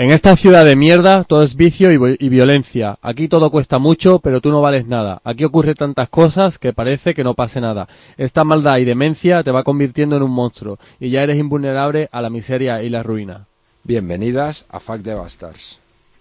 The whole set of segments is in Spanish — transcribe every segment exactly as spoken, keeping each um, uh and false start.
En esta ciudad de mierda todo es vicio y, y violencia. Aquí todo cuesta mucho, pero tú no vales nada. Aquí ocurre tantas cosas que parece que no pase nada. Esta maldad y demencia te va convirtiendo en un monstruo y ya eres invulnerable a la miseria y la ruina. Bienvenidas a Fuck the Bastards.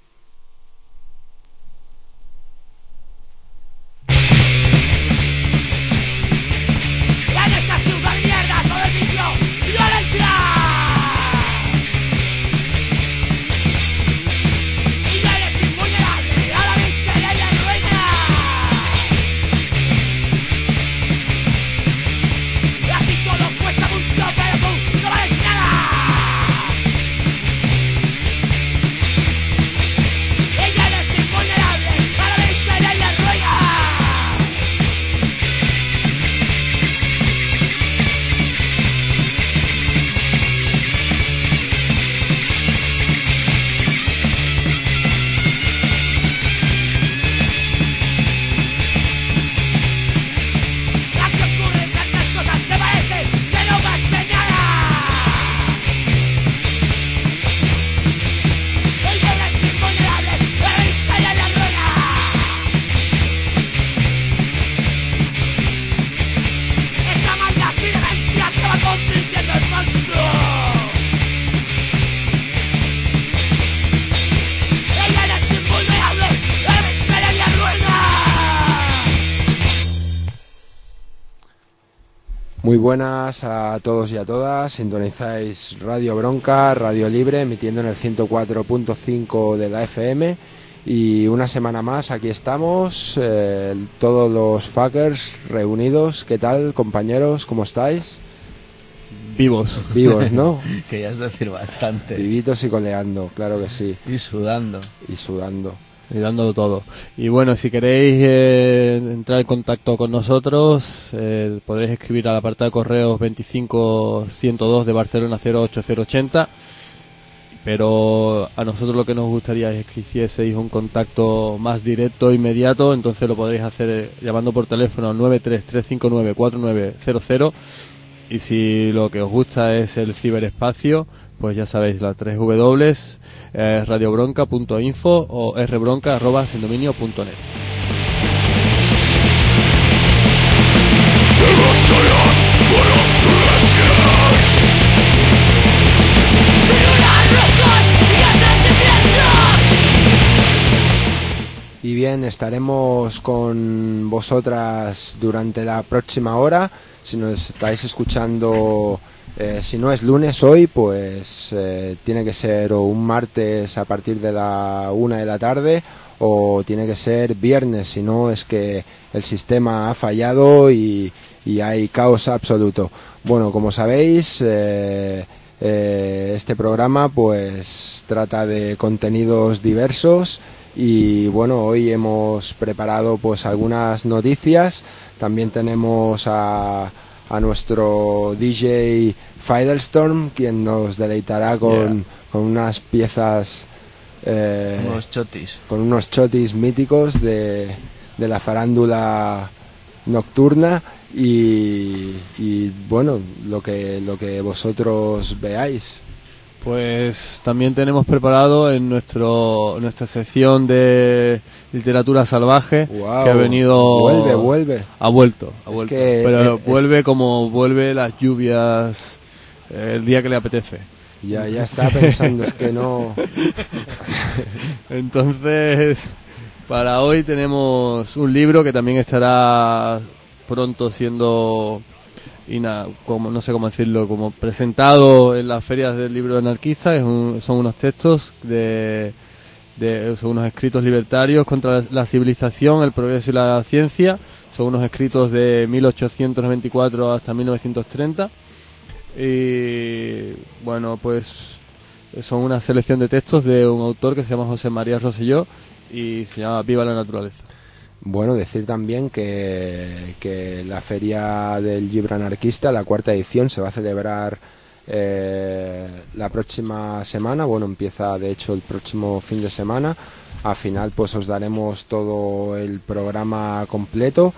Muy buenas a todos y a todas, sintonizáis Radio Bronca, Radio Libre, emitiendo en el ciento cuatro punto cinco de la F M y una semana más aquí estamos, eh, todos los fuckers reunidos. ¿Qué tal, compañeros? ¿Cómo estáis? Vivos. Vivos, ¿no? Que ya es decir bastante. Vivitos y coleando, claro que sí. Y sudando. Y sudando. Y dándolo todo. Y bueno, si queréis eh, entrar en contacto con nosotros, eh, podréis escribir al apartado de correos veinticinco ciento dos de Barcelona cero ocho cero ochenta. Pero a nosotros lo que nos gustaría es que hicieseis un contacto más directo, inmediato. Entonces lo podréis hacer eh, llamando por teléfono al nueve tres tres cinco nueve cuatro nueve cero cero. Y si lo que os gusta es el ciberespacio, pues ya sabéis, las tres W, eh, radiobronca punto info o rbronca arroba sendominio punto net. Y bien, estaremos con vosotras durante la próxima hora. Si nos estáis escuchando, eh, si no es lunes hoy, pues eh, tiene que ser o un martes a partir de la una de la tarde, o tiene que ser viernes, si no es que el sistema ha fallado y, y hay caos absoluto. Bueno, como sabéis, eh, eh, este programa pues trata de contenidos diversos. Y bueno, hoy hemos preparado pues algunas noticias. También tenemos a, a nuestro D J Firestorm, quien nos deleitará con, yeah. con unas piezas, eh, unos chotis, con unos chotis míticos de, de la farándula nocturna. Y, y bueno, lo que, lo que vosotros veáis. Pues también tenemos preparado en nuestro nuestra sección de literatura salvaje, wow, que ha venido... Vuelve, vuelve. Ha vuelto, ha vuelto. Que pero es, vuelve como vuelve las lluvias eh, el día que le apetece. Ya, ya está pensando, es que no... Entonces, para hoy tenemos un libro que también estará pronto siendo... y nada, como no sé cómo decirlo, como presentado en las ferias del libro anarquista. Es un, son unos textos de, de son unos escritos libertarios contra la, la civilización, el progreso y la ciencia. Son unos escritos de mil ochocientos noventa y cuatro hasta mil novecientos treinta y bueno, pues son una selección de textos de un autor que se llama José María Rosselló y se llama Viva la naturaleza. Bueno, decir también que, que la Feria del Libro Anarquista, la cuarta edición, se va a celebrar eh, la próxima semana. Bueno, empieza de hecho el próximo fin de semana. Al final pues os daremos todo el programa completo.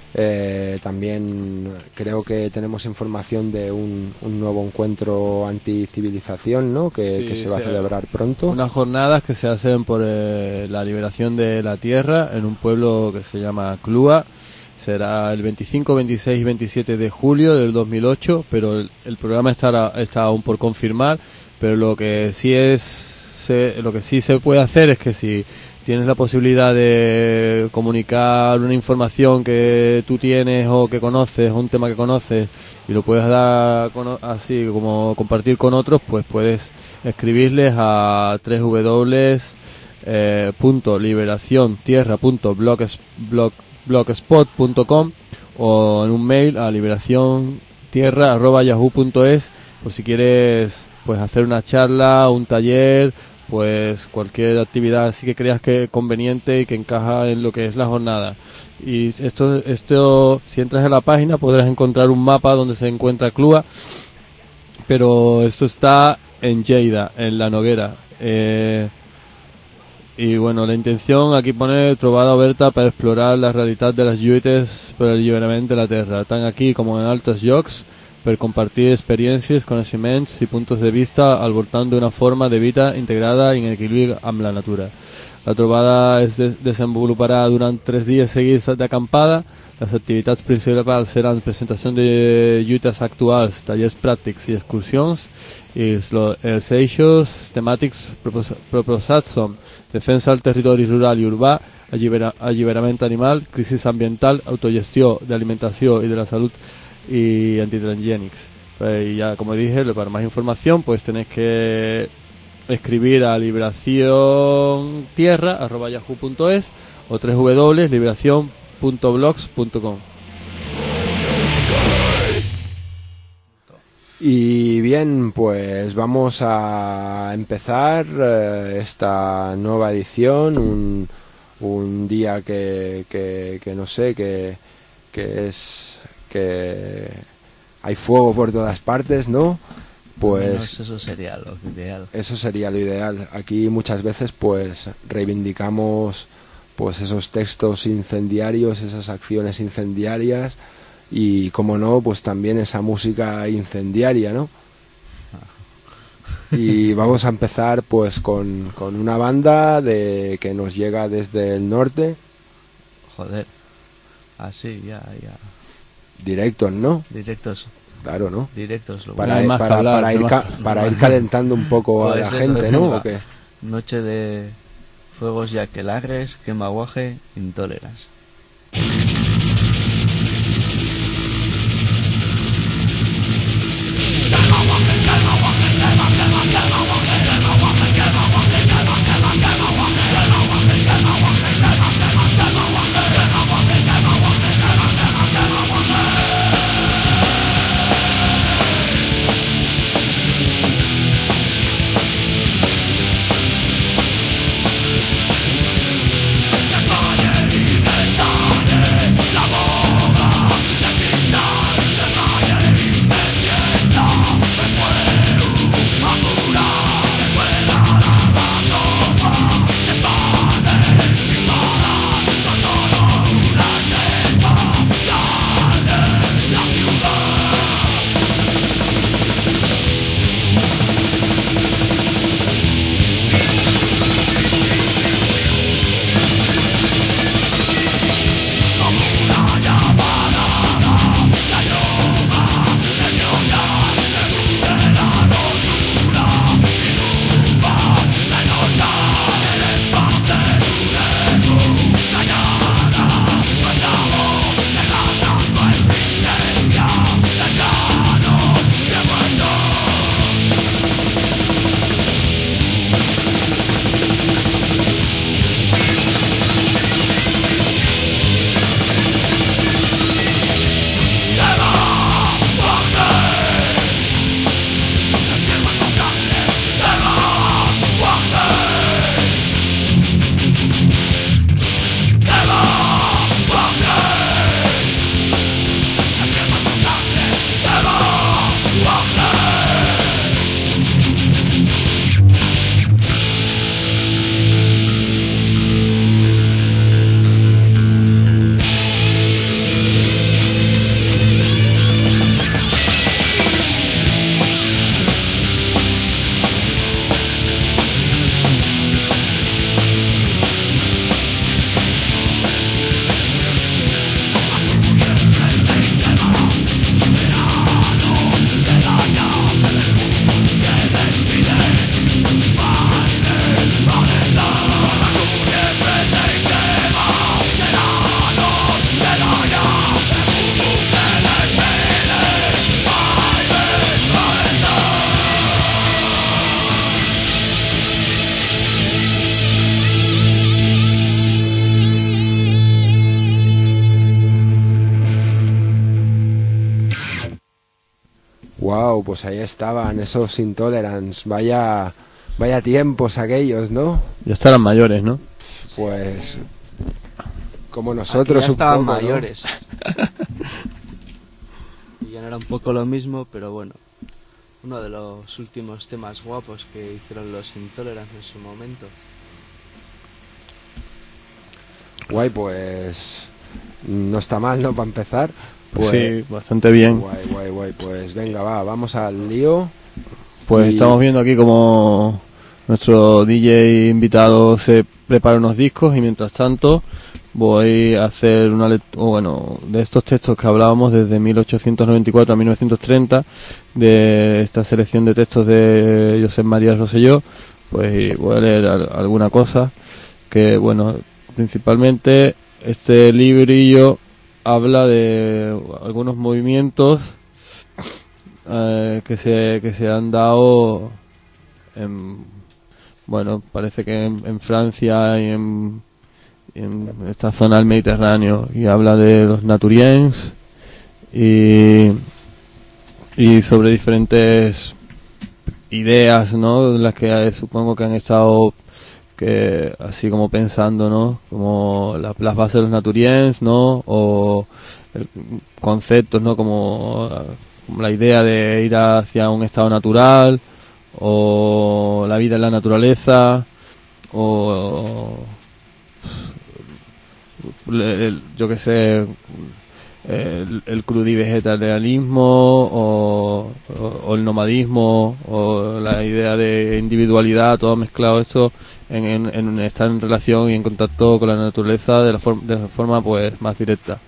Eh, también creo que tenemos información de un, un nuevo encuentro anticivilización, ¿no? Que, Sí, que se va a sí, celebrar pronto. Unas jornadas que se hacen por eh, la liberación de la tierra en un pueblo que se llama Clua. Será el veinticinco, veintiséis y veintisiete de julio del dos mil ocho, pero el, el programa estará, está aún por confirmar. Pero lo que sí es, se, lo que sí se puede hacer es que si tienes la posibilidad de comunicar una información que tú tienes o que conoces, un tema que conoces, y lo puedes dar con, así como compartir con otros, pues puedes escribirles a doble u doble u doble u punto liberación tierra punto blogspot punto com o en un mail a liberaciontierra arroba yahoo punto es, por si quieres pues hacer una charla, un taller, pues cualquier actividad así que creas que es conveniente y que encaja en lo que es la jornada. Y esto, esto si entras en la página podrás encontrar un mapa donde se encuentra Clua, pero esto está en Lleida, en La Noguera. Eh, y bueno, la intención aquí pone trobada oberta para explorar la realitat de les lluites per alliberament de la terra, tant aquí com en altres llocs, per compartir experiències, coneixements i punts de vista al voltant d'una forma de vida integrada i en equilibri amb la natura. La trobada es de desenvoluparà durant tres dies seguits d'acampada. Les activitats principals seran presentació de lluites actuals, tallers pràctics i excursions, i els eixos temàtics proposats són defensa del territori rural i urbà, allibera, alliberament animal, crisi ambiental, autogestió de alimentació i de la salut y antitransgénicos. Pues ya, como dije, para más información pues tenéis que escribir a liberaciontierra arroba yahoo punto es o doble u doble u doble u punto liberación punto blogs punto com. Y bien, pues vamos a empezar eh, esta nueva edición, un, un día que, que, que no sé, que, que es que hay fuego por todas partes, ¿no? Pues menos eso sería lo ideal. Eso sería lo ideal. Aquí muchas veces pues reivindicamos pues esos textos incendiarios, esas acciones incendiarias y, como no, pues también esa música incendiaria, ¿no? Y vamos a empezar pues con, con una banda de que nos llega desde el norte. Joder. Así, ya, ya. Directos, ¿no? Directos. Claro, ¿no? Directos. Lo Para, hay más para, que hablar, para, ir, más- ca- para ir calentando un poco a Pues la eso, gente, ¿no? venga. ¿O qué? Noche de fuegos y aquelarres, quemaguaje, intoleras. Everybody, Wow, pues ahí estaban esos Intolerance. Vaya, vaya tiempos aquellos, ¿no? Ya estarán mayores, ¿no? Pues como nosotros Aquí ya estaban un poco, ¿no? mayores. Y ya no era un poco lo mismo, pero bueno. Uno de los últimos temas guapos que hicieron los Intolerance en su momento. Guay, pues no está mal, ¿no? Para empezar. Pues, sí, bastante bien. Guay, guay, guay. Pues venga, va, vamos al lío. Pues Y- estamos viendo aquí como nuestro D J invitado se prepara unos discos y mientras tanto voy a hacer una lectura, bueno, de estos textos que hablábamos desde mil ochocientos noventa y cuatro a mil novecientos treinta, de esta selección de textos de Josep María Rosselló, pues voy a leer al- alguna cosa que, bueno, principalmente este librillo habla de algunos movimientos eh, que se que se han dado en, bueno, parece que en, en Francia y en, en esta zona del Mediterráneo, y habla de los naturiens y y sobre diferentes ideas, ¿no? Las que eh, supongo que han estado que así como pensando, ¿no? Como la- las bases de los naturiens, ¿no? O el- conceptos, ¿no? Como, como la idea de ir hacia un estado natural, o la vida en la naturaleza, o el- el- yo qué sé, el, el crudivegetarianismo, o, o, o el nomadismo, o la idea de individualidad, todo mezclado eso en, en, en estar en relación y en contacto con la naturaleza de la, forma de la forma pues más directa.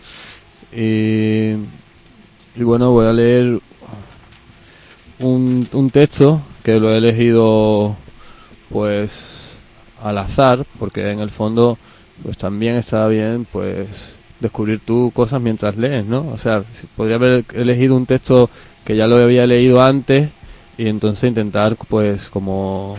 Y, y bueno, voy a leer un, un texto que lo he elegido pues al azar, porque en el fondo pues también está bien pues descubrir tú cosas mientras lees, ¿no? O sea, si- podría haber elegido un texto que ya lo había leído antes y entonces intentar pues como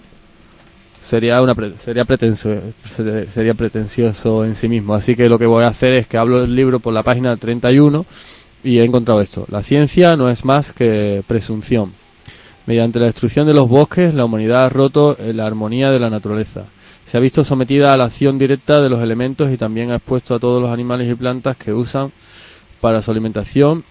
sería una pre- sería pretenso sería pretencioso en sí mismo, así que lo que voy a hacer es que hablo del libro por la página treinta y uno y he encontrado esto: la ciencia no es más que presunción. Mediante la destrucción de los bosques, la humanidad ha roto la armonía de la naturaleza. Se ha visto sometida a la acción directa de los elementos y también ha expuesto a todos los animales y plantas que usan para su alimentación,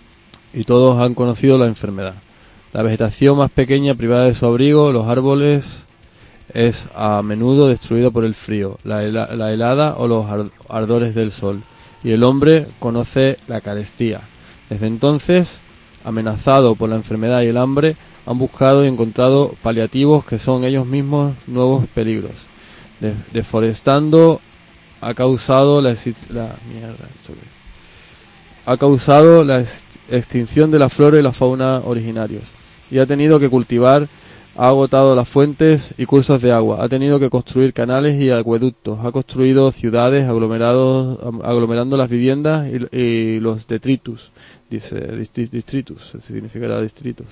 y todos han conocido la enfermedad. La vegetación más pequeña, privada de su abrigo, los árboles, es a menudo destruido por el frío, la, hela- la helada o los ar- ardores del sol. Y el hombre conoce la carestía. Desde entonces, amenazado por la enfermedad y el hambre, han buscado y encontrado paliativos que son ellos mismos nuevos peligros. De- deforestando ha causado la, exi- la mierda, esto que- ha causado la ex- extinción de la flora y la fauna originarios, y ha tenido que cultivar, ha agotado las fuentes y cursos de agua, ha tenido que construir canales y acueductos, ha construido ciudades aglomerados, am- aglomerando las viviendas y, y los detritus, dice distri- distritus, significará distritos.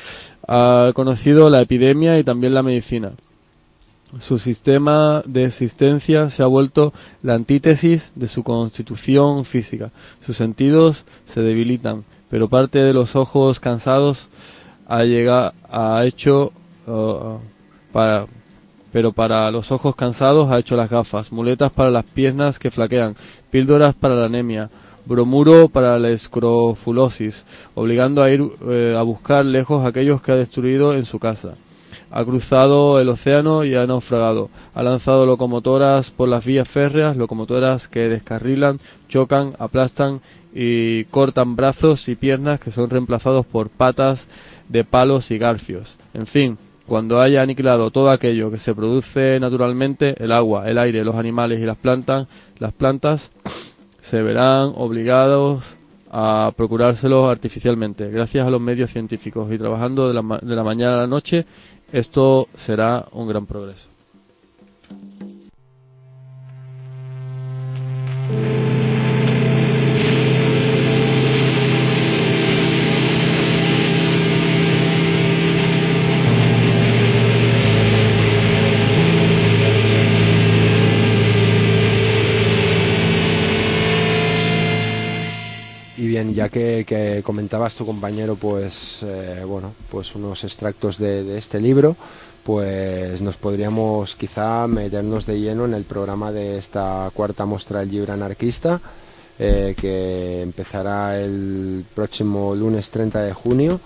Ha conocido la epidemia y también la medicina. Su sistema de existencia se ha vuelto la antítesis de su constitución física. Sus sentidos se debilitan, pero parte de los ojos cansados ha llegado, ha hecho uh, para pero para los ojos cansados ha hecho las gafas, muletas para las piernas que flaquean, píldoras para la anemia, bromuro para la escrofulosis, obligando a ir eh, a buscar lejos a aquellos que ha destruido en su casa. Ha cruzado el océano y ha naufragado. Ha lanzado locomotoras por las vías férreas, locomotoras que descarrilan, chocan, aplastan y cortan brazos y piernas que son reemplazados por patas de palos y garfios. En fin, cuando haya aniquilado todo aquello que se produce naturalmente, el agua, el aire, los animales y las plantas, las plantas se verán obligados a procurárselos artificialmente, gracias a los medios científicos, y trabajando de la, ma- de la mañana a la noche. Esto será un gran progreso. Y bien, ya que, que comentabas tu compañero, pues eh, bueno, pues unos extractos de, de este libro, pues nos podríamos quizá meternos de lleno en el programa de esta cuarta Mostra del Llibre Anarquista, eh, que empezará el próximo lunes treinta de junio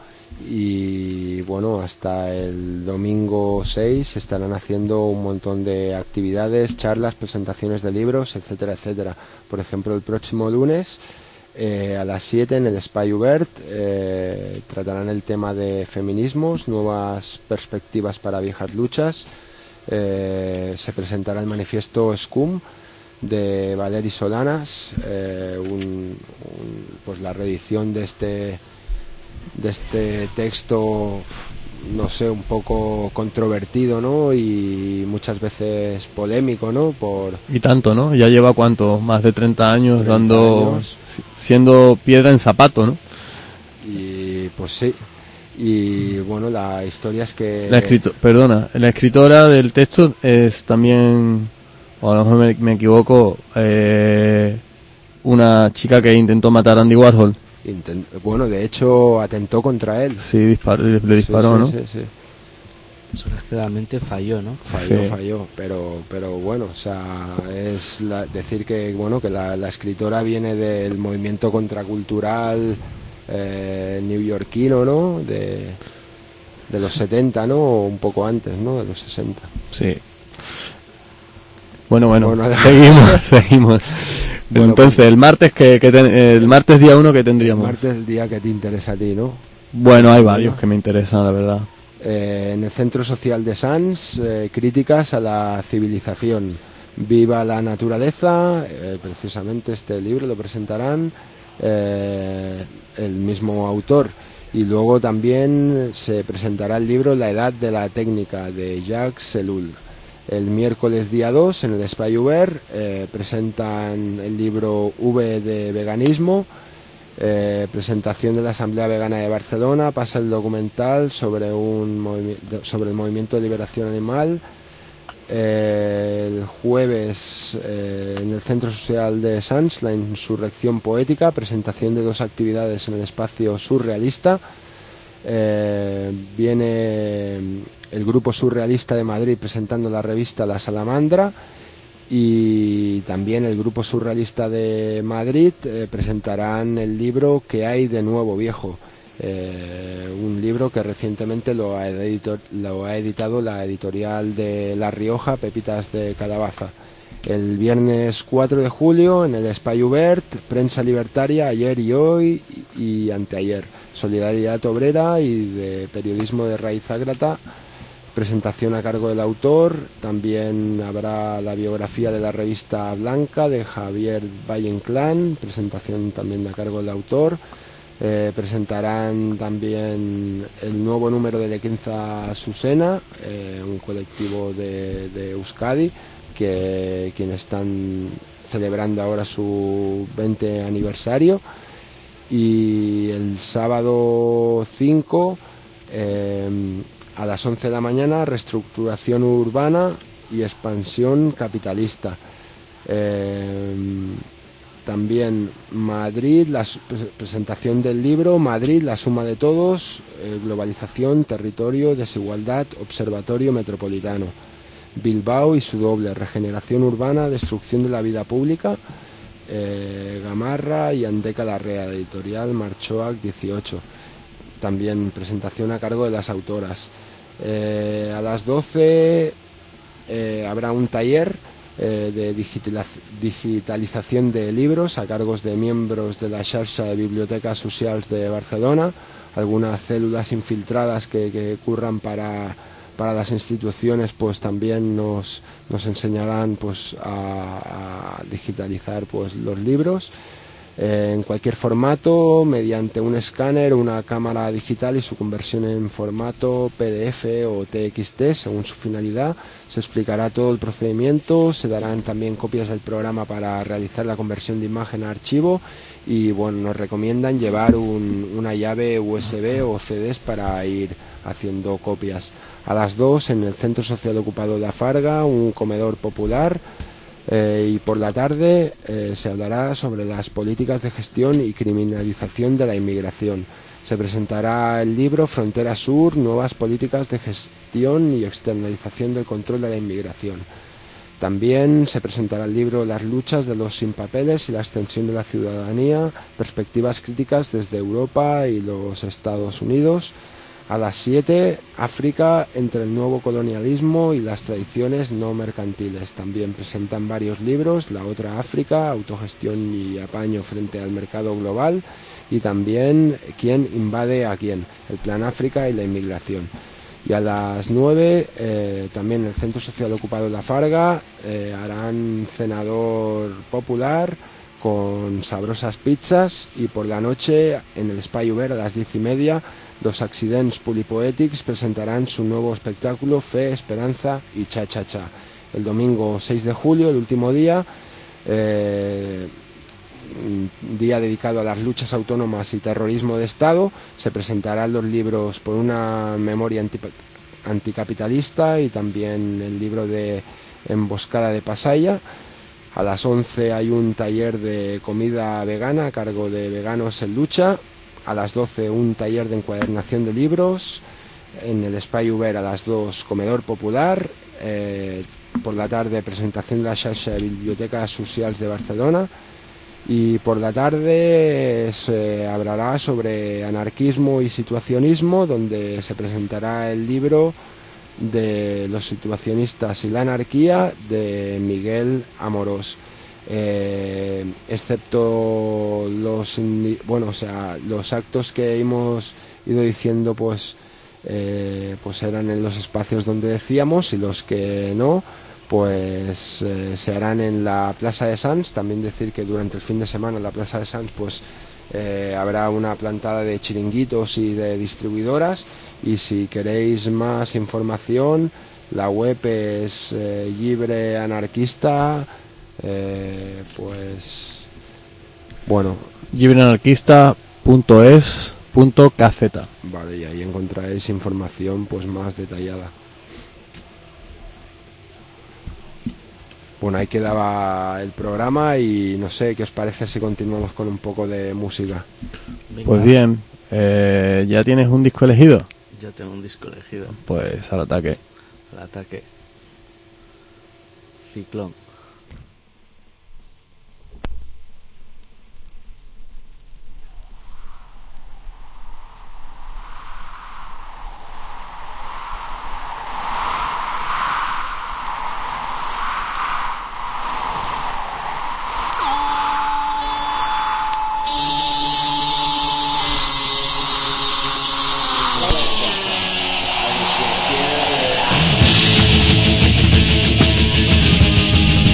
y bueno, hasta el domingo seis se estarán haciendo un montón de actividades, charlas, presentaciones de libros, etcétera, etcétera. Por ejemplo, el próximo lunes eh, a las siete en el Espai Obert eh, tratarán el tema de feminismos, nuevas perspectivas para viejas luchas. Eh, se presentará el manifiesto Scum de Valeri Solanas, eh, un, un, pues la reedición de este de este texto, no sé, un poco controvertido, ¿no? Y muchas veces polémico, ¿no? Por y tanto, ¿no? Ya lleva cuánto, más de treinta años treinta dando, años. siendo piedra en zapato, ¿no? Y pues sí. Y bueno, la historia es que La escrito, perdona, la escritora del texto es también, o a lo mejor me, me equivoco, eh, una chica que intentó matar a Andy Warhol. intent- bueno, de hecho atentó contra él. Sí, dispar, le, le disparó, Sí, ¿no? sí, sí, sí. Desgraciadamente falló, ¿no? Falló, Sí. falló, pero pero bueno, o sea, es la- decir que bueno que la, la escritora viene del movimiento contracultural eh, neoyorquino, ¿no? De, de los setenta, ¿no? O un poco antes, ¿no? De los sesenta. Sí. Bueno, bueno, Bueno, seguimos, seguimos. Bueno, Entonces, pues- el martes que, que ten- el martes día uno que El tendríamos. martes, el día que te interesa a ti, ¿no? Bueno, hay varios que me interesan, la verdad. Eh, en el Centro Social de Sants, eh, críticas a la civilización. Viva la naturaleza, eh, precisamente este libro lo presentarán eh, el mismo autor. Y luego también se presentará el libro La Edad de la Técnica de Jacques Ellul. El miércoles día dos en el Espai Obert eh, presentan el libro V de veganismo. Eh, presentación de la Asamblea Vegana de Barcelona, pasa el documental sobre un movi- sobre el movimiento de liberación animal. Eh, el jueves eh, en el Centro Social de Sants, la insurrección poética, presentación de dos actividades en el espacio surrealista. Eh, viene el grupo surrealista de Madrid presentando la revista La Salamandra. Y también el grupo surrealista de Madrid eh, presentarán el libro ¿Qué hay de nuevo, viejo? Eh, un libro que recientemente lo ha, edito- lo ha editado la editorial de La Rioja, Pepitas de Calabaza. El viernes cuatro de julio en el Espai Obert, prensa libertaria ayer y hoy y, y anteayer. Solidaridad obrera y de periodismo de raíz ágrata. Presentación a cargo del autor. También habrá la biografía de la revista Blanca de Javier Valle-Inclán, presentación también a cargo del autor. Eh, presentarán también el nuevo número de Lequinza Susena, eh, un colectivo de, de Euskadi, que quienes están celebrando ahora su veinte aniversario. Y el sábado cinco eh, a las once de la mañana, reestructuración urbana y expansión capitalista. Eh, también Madrid, la su- presentación del libro Madrid, la suma de todos, eh, globalización, territorio, desigualdad, observatorio metropolitano. Bilbao y su doble, regeneración urbana, destrucción de la vida pública. Eh, Gamarra y Andeca Larrea, editorial Marchoac dieciocho. También presentación a cargo de las autoras. Eh, a las doce eh, habrá un taller eh, de digitaliz- digitalización de libros a cargos de miembros de la Xarxa de Bibliotecas Socials de Barcelona, algunas células infiltradas que, que curran para, para las instituciones, pues también nos, nos enseñarán pues a, a digitalizar pues los libros. Eh, en cualquier formato, mediante un escáner, una cámara digital y su conversión en formato P D F o T X T según su finalidad. Se explicará todo el procedimiento, se darán también copias del programa para realizar la conversión de imagen a archivo y bueno, nos recomiendan llevar un- una llave U S B o C Ds para ir haciendo copias. A las dos en el Centro Social Ocupado de La Farga, un comedor popular. Eh, y por la tarde eh, se hablará sobre las políticas de gestión y criminalización de la inmigración. Se presentará el libro Frontera Sur, nuevas políticas de gestión y externalización del control de la inmigración. También se presentará el libro Las luchas de los sin papeles y la extensión de la ciudadanía, perspectivas críticas desde Europa y los Estados Unidos. A las siete, África entre el nuevo colonialismo y las tradiciones no mercantiles. También presentan varios libros, La otra África, autogestión y apaño frente al mercado global, y también Quién invade a quién, el Plan África y la inmigración. Y a las nueve, eh, también el Centro Social Ocupado La Farga eh, harán cenador popular con sabrosas pizzas, y por la noche en el Espai Obert a las diez y media los Accidents Polipoètics presentarán su nuevo espectáculo Fe, Esperanza y Cha Cha Cha. El domingo seis de julio, el último día, eh, día dedicado a las luchas autónomas y terrorismo de Estado, se presentarán los libros Por una memoria anticapitalista y también el libro de Emboscada de Pasaya. A las once hay un taller de comida vegana a cargo de Veganos en Lucha. A las doce un taller de encuadernación de libros. En el Espai Obert a las dos comedor popular. Eh, por la tarde presentación de la xarxa de bibliotecas socials de Barcelona. Y por la tarde se hablará sobre anarquismo y situacionismo, donde se presentará el libro de los situacionistas y la anarquía de Miguel Amorós. Eh, excepto los bueno o sea los actos que hemos ido diciendo, pues eh, pues eran en los espacios donde decíamos, y los que no, pues eh, se harán en la Plaza de Sants. También decir que durante el fin de semana en la Plaza de Sants pues eh, habrá una plantada de chiringuitos y de distribuidoras, y si queréis más información, la web es eh, Llibre Anarquista, eh, pues bueno, llibreanarquista punto es punto k z. Vale, y ahí encontraréis información pues más detallada. Bueno, ahí quedaba el programa, y no sé qué os parece si continuamos con un poco de música. Venga. Pues bien, eh, ¿ya tienes un disco elegido? Ya tengo un disco elegido. Pues al ataque. Al ataque. Ciclón. Thank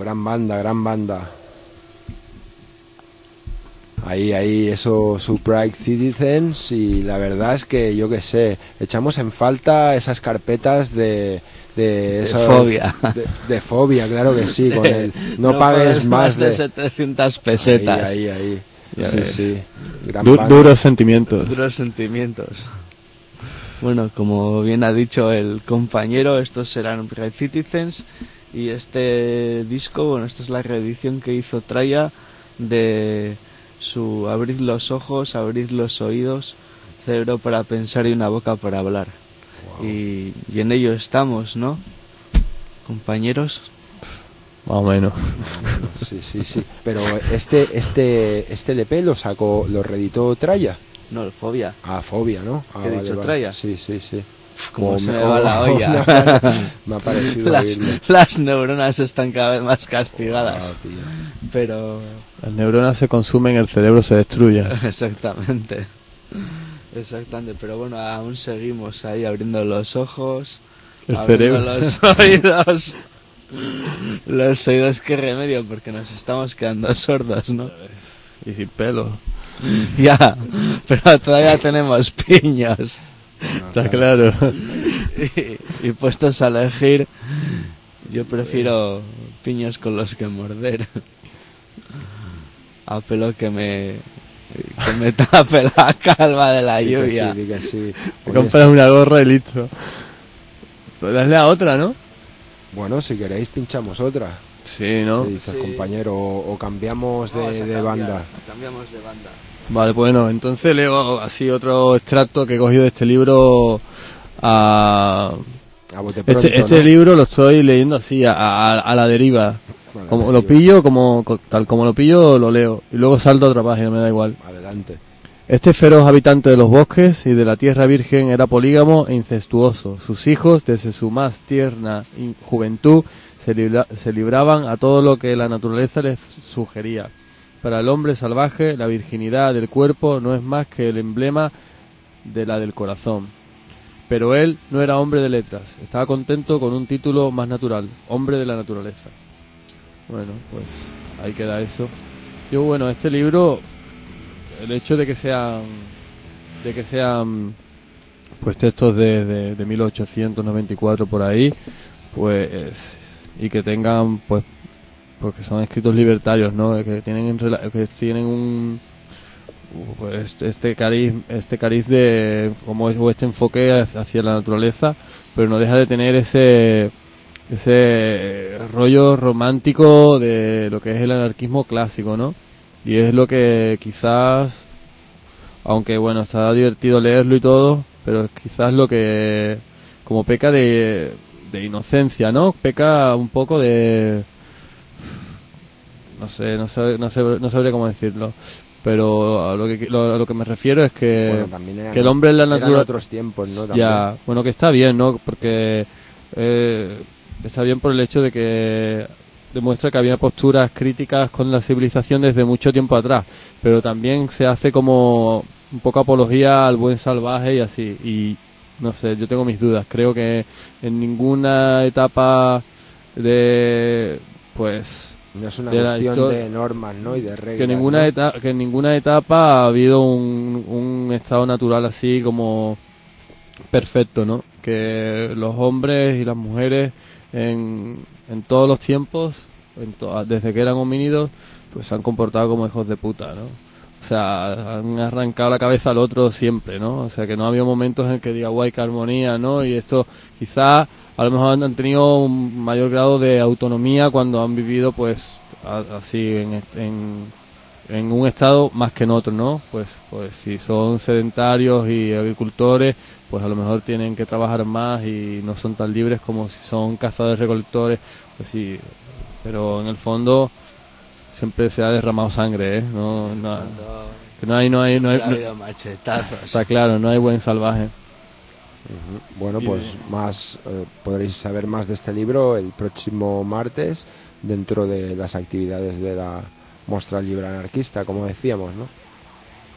gran banda, gran banda. Ahí, ahí, eso, Surprise Citizens, y la verdad es que, yo qué sé, echamos en falta esas carpetas de... De, eso, de fobia. De, de fobia, claro que sí, con De, el no, no pagues más de, de... setecientas pesetas. Ahí, ahí, ahí. Ya Sí, ves. sí. Gran Du- banda. duros sentimientos. Duros sentimientos. Bueno, como bien ha dicho el compañero, estos serán Bright Citizens, y este disco, bueno, esta es la reedición que hizo Traya de su Abrid los ojos, abrid los oídos, cerebro para pensar y una boca para hablar. Wow. Y, y en ello estamos, ¿no, compañeros? Más o menos. Sí, sí, sí. Pero este, este, este L P lo sacó, lo reeditó Traya. No, el Fobia. Ah, Fobia, ¿no? Ah, ¿Qué he vale, dicho, vale. Traya? Sí, sí, sí. Como Oh, se me oh, va la oh, olla. Me ha parecido las, oírlo. las neuronas están cada vez más castigadas. Ah, tío. Pero... Las neuronas se consumen, el cerebro se destruye. Exactamente. Exactamente. Pero bueno, aún seguimos ahí abriendo los ojos. El abriendo cerebro. los oídos. Los oídos, qué remedio, porque nos estamos quedando sordos, ¿no? Y sin pelo. Ya, pero todavía tenemos piños. Está claro. Y, y puestos a elegir, yo prefiero piños con los que morder. A pelo que me que me tape la calva de la Di que lluvia. sí, di que sí. Te Oye, compras una gorra y listo. Pues dale a otra, ¿no? bueno, si queréis pinchamos otra. Sí, ¿no? ¿Qué dices, Sí. compañero? O, o cambiamos de, Vamos a de cambiar, banda. Cambiamos de banda. Vale, bueno, entonces leo así otro extracto que he cogido de este libro. A... A bote pronto, Este, este ¿no? libro lo estoy leyendo así, a, a- a la deriva. Bueno, Como dale, lo tío. pillo, como co- tal como lo pillo, lo leo. Y luego salto a otra página, me da igual. Adelante. Este feroz habitante de los bosques y de la tierra virgen era polígamo e incestuoso. Sus hijos, desde su más tierna in- juventud, se, libra- se libraban a todo lo que la naturaleza les sugería. Para el hombre salvaje, la virginidad del cuerpo no es más que el emblema de la del corazón. Pero él no era hombre de letras, estaba contento con un título más natural, hombre de la naturaleza. Bueno, pues ahí queda eso. Yo, bueno, este libro, el hecho de que sean, de que sean, pues textos de, de, de mil ochocientos noventa y cuatro por ahí, pues, y que tengan, pues, porque son escritos libertarios, ¿no? Que tienen, en rela- que tienen un, pues, este cariz, este cariz de, como es, o este enfoque hacia la naturaleza, pero no deja de tener ese, ese rollo romántico de lo que es el anarquismo clásico, ¿no? Y es lo que quizás, aunque bueno, está divertido leerlo y todo, pero quizás lo que, como peca de, de inocencia, ¿no? Peca un poco de, no sé, no sé, no sé, no sabría cómo decirlo, pero a lo que lo, a lo que me refiero es que, Bueno, también eran, que el hombre en la eran naturaleza, otros tiempos, ¿no? También. ya, bueno, que está bien, ¿no? Porque eh, está bien por el hecho de que demuestra que había posturas críticas con la civilización desde mucho tiempo atrás, pero también se hace como un poco apología al buen salvaje y así, y no sé, yo tengo mis dudas. Creo que en ninguna etapa de, pues, No es una de la cuestión histo- de normas, ¿no? Y de reglas. que en ninguna ¿no? etapa, que en ninguna etapa ha habido un, un estado natural así como perfecto, ¿no? Que los hombres y las mujeres en, en todos los tiempos, en to- desde que eran homínidos, pues se han comportado como hijos de puta, ¿no? O sea, han arrancado la cabeza al otro siempre, ¿no? O sea, que no ha habido momentos en que diga, guay, qué armonía, ¿no? Y esto quizás a lo mejor han tenido un mayor grado de autonomía cuando han vivido, pues, a- así en, est- en, en un estado más que en otro, ¿no? Pues, pues si son sedentarios y agricultores, pues a lo mejor tienen que trabajar más y no son tan libres como si son cazadores recolectores, pues sí, pero en el fondo siempre se ha derramado sangre, ¿eh? No, no, Cuando que no hay, no hay, no hay, siempre ha no- habido machetazos. está claro, no hay buen salvaje. Ujú. Bueno, Y pues de- más eh, podréis saber más de este libro el próximo martes dentro de las actividades de la Mostra Libre Anarquista, como decíamos, ¿no?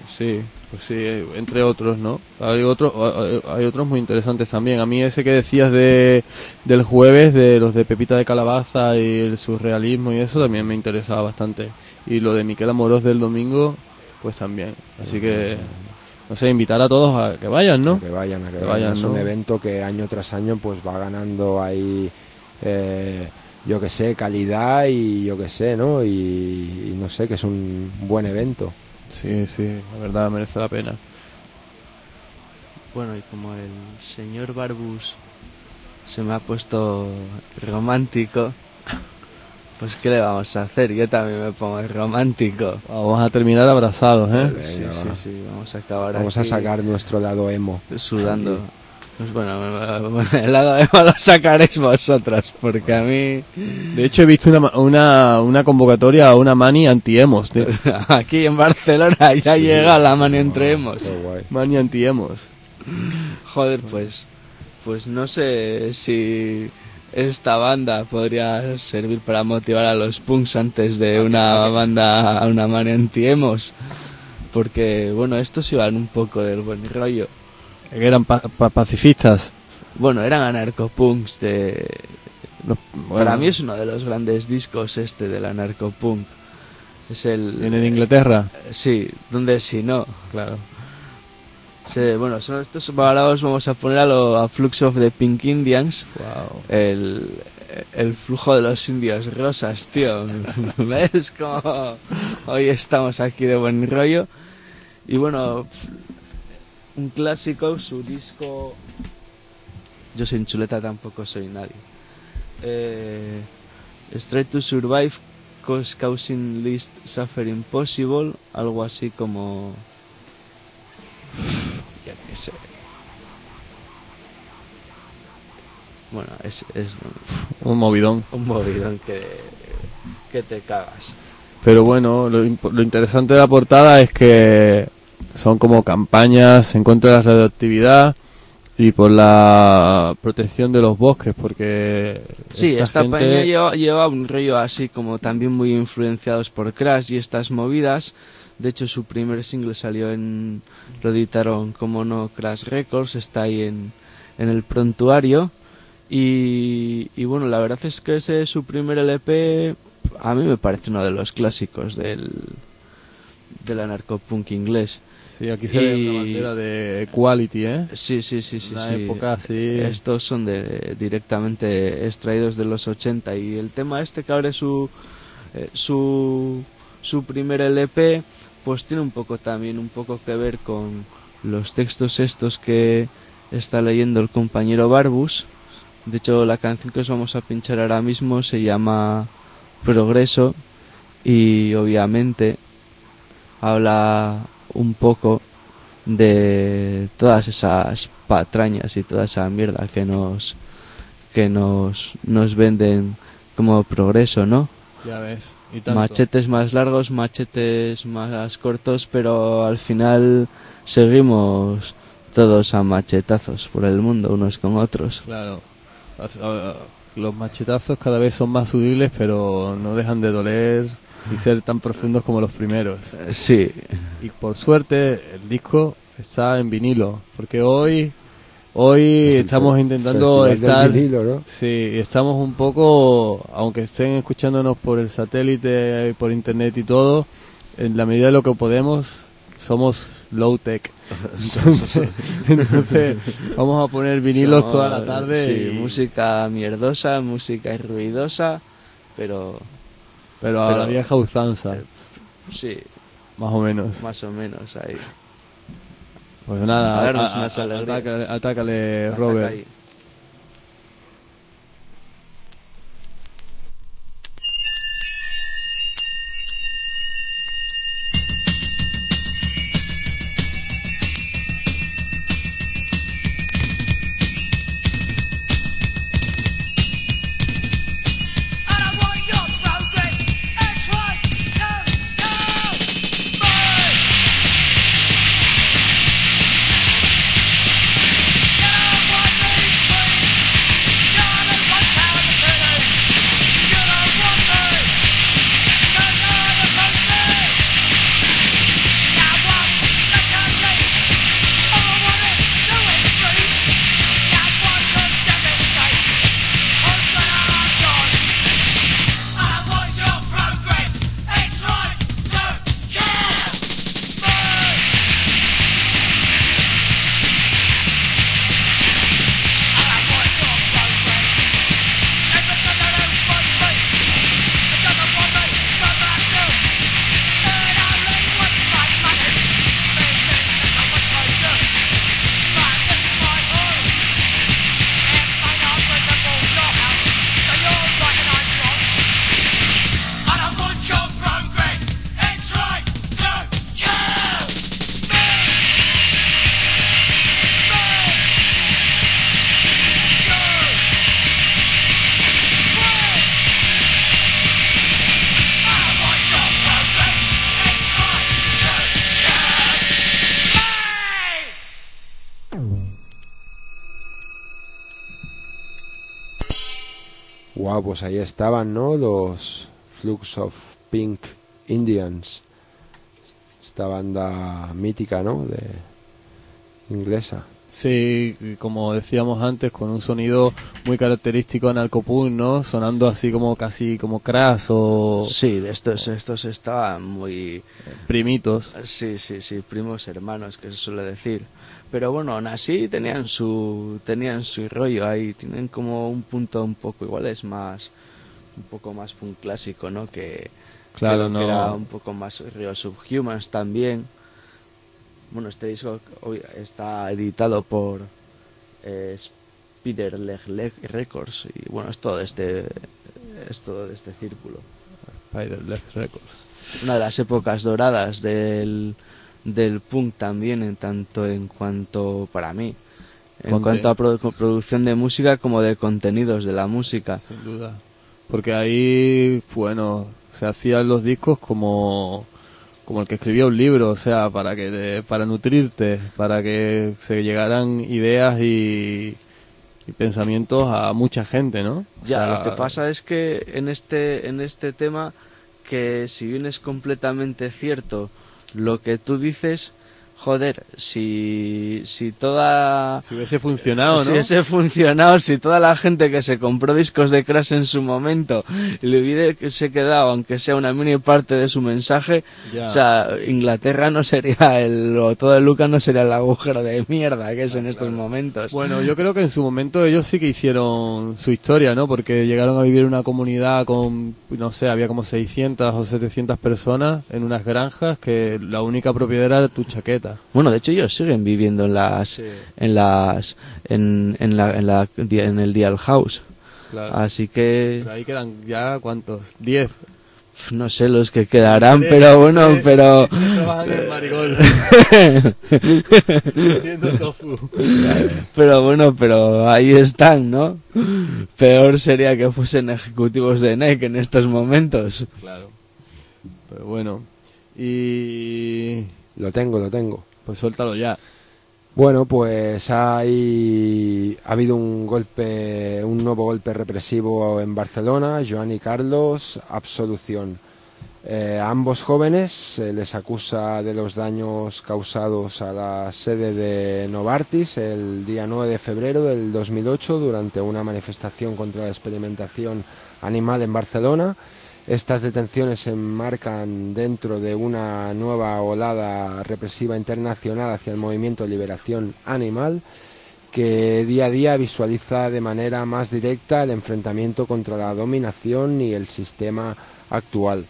Sí, pues sí, entre otros, ¿no? Hay otros, hay otros muy interesantes también. A mí ese que decías de del jueves, de los de Pepita de Calabaza y el surrealismo y eso también me interesaba bastante. Y lo de Miquel Amorós del domingo, pues también. Así que, no sé, invitar a todos a que vayan, ¿no? A que vayan, a que, Que vayan. vayan, Es ¿no? un evento que año tras año pues va ganando ahí, eh, yo que sé, calidad y yo que sé, ¿no? Y, y no sé, que es un buen evento. Sí, sí, la verdad merece la pena. Bueno, y como el señor Barbus se me ha puesto romántico, pues ¿qué le vamos a hacer? Yo también me pongo romántico. Vamos a terminar abrazados, ¿eh? Venga, Sí, sí, va. sí, vamos a acabar Vamos aquí a sacar nuestro lado emo. sudando. Aquí. Pues bueno, el lado de lo sacaréis vosotros, porque a mí De hecho, he visto una, ma- una, una convocatoria a una mani anti-emos. de- aquí en Barcelona ya Sí. llega la mano entre emos. Qué guay. Mani anti-emos. Joder, pues, pues no sé si esta banda podría servir para motivar a los punks antes de una banda, a una mano anti-emos. Porque, bueno, estos iban un poco del buen rollo. Que eran pa- pa- pacifistas. Bueno, eran anarcopunks de... Los- Para bueno, mí es uno de los grandes discos este del anarcopunk. Es el... Viene de Inglaterra. Sí, donde si no. Claro. Sí, bueno, son estos ahora os vamos a poner a, lo, a Flux of the Pink Indians. Wow. El, el flujo de los indios rosas, tío. ¿Ves cómo hoy estamos aquí de buen rollo? Y bueno, un clásico, su disco... Yo sin chuleta tampoco soy nadie. Eh, Straight to Survive, Cause Causing Least Suffering Possible, algo así como... Ya que sé. Bueno, es, es un, Un movidón. un movidón que, que te cagas. Pero bueno, lo, imp- lo interesante de la portada es que son como campañas en contra de la radioactividad y por la protección de los bosques, porque Sí, esta, gente- peña lleva, lleva un rollo así como también muy influenciados por Crash y estas movidas. De hecho, su primer single salió en... Lo editaron, como no, Crash Records, está ahí en, en el prontuario. Y, y bueno, la verdad es que ese su primer L P a mí me parece uno de los clásicos del, del anarcopunk inglés. Sí, aquí se ve y- una bandera de Equality, ¿eh? Sí, sí, sí, sí. Una sí. época así. Estos son de, directamente extraídos de los ochenta. Y el tema este que abre su, eh, su, su primer L P, pues tiene un poco también, un poco que ver con los textos estos que está leyendo el compañero Barbus. De hecho, la canción que os vamos a pinchar ahora mismo se llama Progreso y obviamente habla un poco de todas esas patrañas y toda esa mierda que nos que nos nos venden como progreso, ¿no? Ya ves. Y tanto. Machetes más largos, machetes más cortos, pero al final seguimos todos a machetazos por el mundo unos con otros. Claro. A- a- Los machetazos cada vez son más sutiles, pero no dejan de doler y ser tan profundos como los primeros. Eh, Sí, Y por suerte el disco está en vinilo, porque hoy hoy Es el estamos fe- intentando festival del estar vinilo, ¿no? sí, estamos un poco, aunque estén escuchándonos por el satélite, por internet y todo, en la medida de lo que podemos somos low tech. Entonces, entonces vamos a poner vinilos somos- toda la tarde Sí, y- música mierdosa, música ruidosa, pero pero a la pero- vieja usanza, sí, más o menos. más o menos ahí. Pues nada, A darnos a- a- unas a- alegrías. atácale, atácale, Ataca Robert. ahí. And I want your progress and tries to go mine. And I want these Wow, pues ahí estaban, ¿no? Los Flux of Pink Indians. Esta banda mítica, ¿no? De inglesa. Sí, como decíamos antes, con un sonido muy característico en Alcopún, ¿no? Sonando así como casi como crash o Sí, de estos, estos estaban muy... primitos. Sí, sí, sí, primos hermanos, que se suele decir. Pero bueno, aún así tenían su, tenían su rollo ahí, tienen como un punto un poco, igual es más, un poco más punk clásico, ¿no? Que, Claro, que, no. que era un poco más río Subhumans también. Bueno, este disco hoy está editado por eh, Spider Leg Leg Records y bueno, es todo de este, es todo de este círculo. Spider Leg Records. Una de las épocas doradas del, del punk también, en tanto en cuanto, para mí, en Conte- cuanto a produ- producción de música como de contenidos de la música. Sin duda. Porque ahí, bueno, se hacían los discos como, como el que escribía un libro, o sea, para que te- para nutrirte, para que se llegaran ideas y, y pensamientos a mucha gente, ¿no? O Ya, sea, lo que pasa es que en este, en este tema, que si bien es completamente cierto lo que tú dices, joder, si, si toda... si hubiese funcionado, ¿no? Si hubiese funcionado, si toda la gente que se compró discos de Crash en su momento le hubiese quedado, aunque sea una mini parte de su mensaje, Ya. o sea, Inglaterra no sería el, o todo el Lucas no sería el agujero de mierda que es en estos momentos. Bueno, yo creo que en su momento ellos sí que hicieron su historia, ¿no? Porque llegaron a vivir en una comunidad con, no sé, había como seiscientas o setecientas personas en unas granjas que la única propiedad era tu chaqueta. Bueno, de hecho ellos siguen viviendo en las, Sí. en las, en, en la, en la, en el Dial House. Claro. Así que, Pero ahí quedan ya, ¿cuántos? Diez. pf, no sé los que quedarán, Tres, pero bueno, tres. pero... Trabajan en el Marigol. Vendiendo tofu. Pero bueno, pero ahí están, ¿no? Peor sería que fuesen ejecutivos de Nike en estos momentos. Claro. Pero bueno. Y... Lo tengo, lo tengo. pues suéltalo ya. Bueno, pues hay ha habido un golpe, un nuevo golpe represivo en Barcelona. Joan y Carlos, absolución. Eh, a ambos jóvenes se les acusa de los daños causados a la sede de Novartis el día nueve de febrero del dos mil ocho durante una manifestación contra la experimentación animal en Barcelona. Estas detenciones se enmarcan dentro de una nueva olada represiva internacional hacia el movimiento de liberación animal, que día a día visualiza de manera más directa el enfrentamiento contra la dominación y el sistema actual.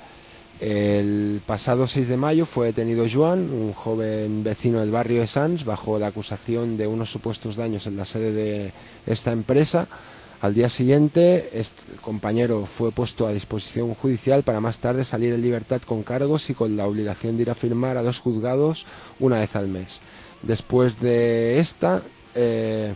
El pasado seis de mayo fue detenido Joan, un joven vecino del barrio de Sants, bajo la acusación de unos supuestos daños en la sede de esta empresa. Al día siguiente, este compañero fue puesto a disposición judicial para más tarde salir en libertad con cargos y con la obligación de ir a firmar a los juzgados una vez al mes. Después de esta, eh,